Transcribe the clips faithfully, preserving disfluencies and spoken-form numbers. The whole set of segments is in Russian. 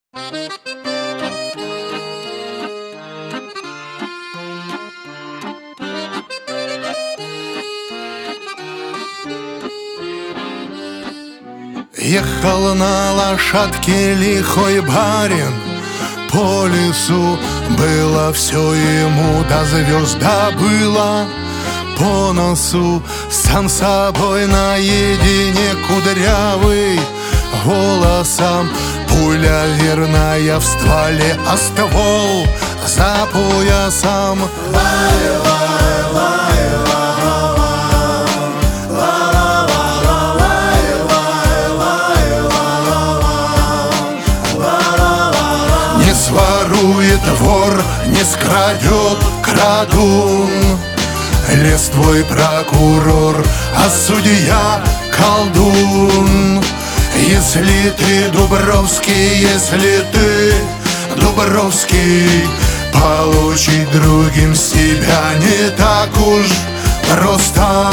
Ехал на лошадке лихой барин по лесу, было все ему до звезда было по носу. Сам собой наедине кудрявый волосом, пуля верная в стволе, а ствол за поясом. Не сворует вор, не скрадет крадун, лес твой прокурор, а судья колдун. Если ты Дубровский, если ты Дубровский, получить другим себя не так уж просто.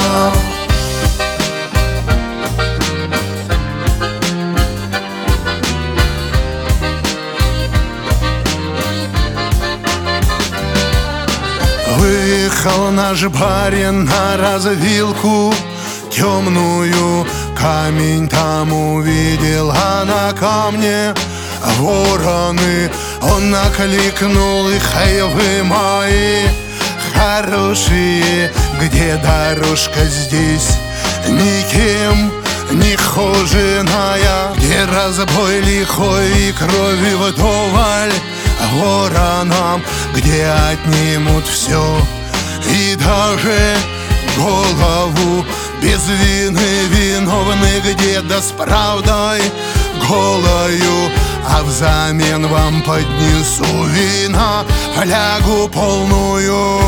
Выехал наш барин на развилку темную, камень там увидел, а на камне вороны. Он накликнул их: эй, вы мои хорошие, где дорожка здесь никем не хоженая, где разбой лихой и крови вдоволь воронам, где отнимут все и даже голову, без вины виновны, где да с правдой голою, а взамен вам поднесу вина флягу полную.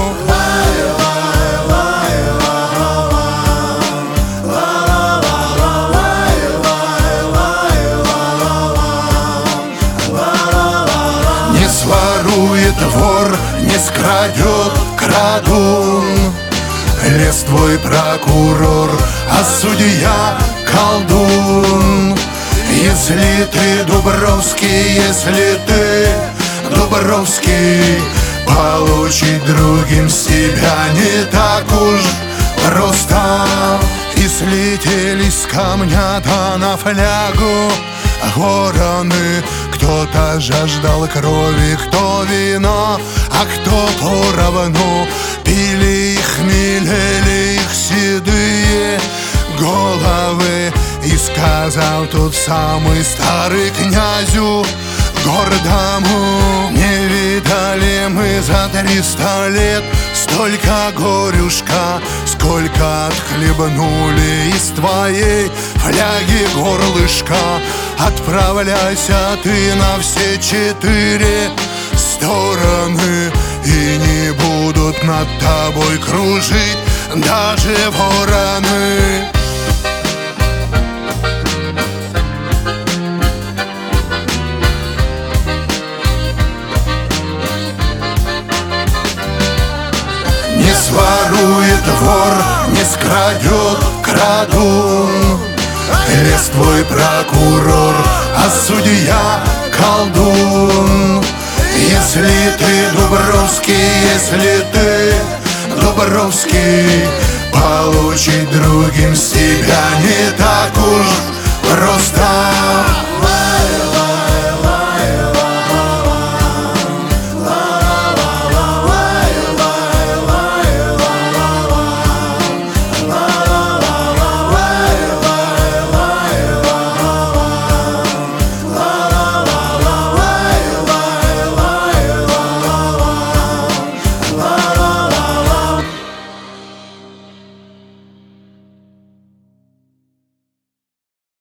Не сворует вор, не скрадет крадун, лес твой прокурор, а судья колдун. Если ты Дубровский, если ты Дубровский, получить другим себя не так уж просто. И слетели с камня да на флягу вороны. Кто-то жаждал крови, кто вино, а кто поровну. Пили и хмелели их седые головы. И сказал тот самый старый князю гордому: не видали мы за триста лет столько горюшка, сколько отхлебнули из твоей фляги горлышка. Отправляйся ты на все четыре стороны, и не будут над тобой кружить даже вороны. Не сворует вор, не скрадет крадун, лес твой прокурор, а судья колдун. Если ты Дубровский, если ты Дубровский, получить другим себя не так уж просто.